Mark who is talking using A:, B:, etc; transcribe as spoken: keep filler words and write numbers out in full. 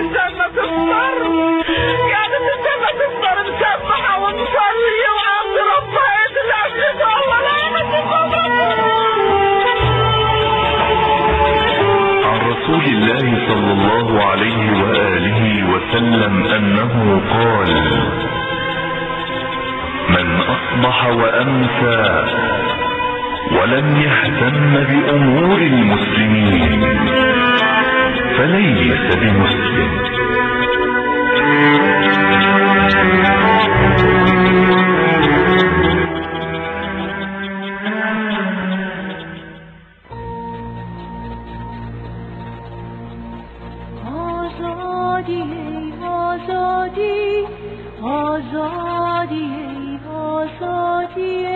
A: الجنة تفطر، كانت الجنة تفطر مسبحة ومصلية وعبد ربها يتلعب والله لا
B: عن رسول الله صلى الله عليه وآله وسلم أنه قال: من أصبح وأمسى ولم يهتم بأمور المسلمين فليس بمسلم.
C: آزادی آزادی آزادی آزادی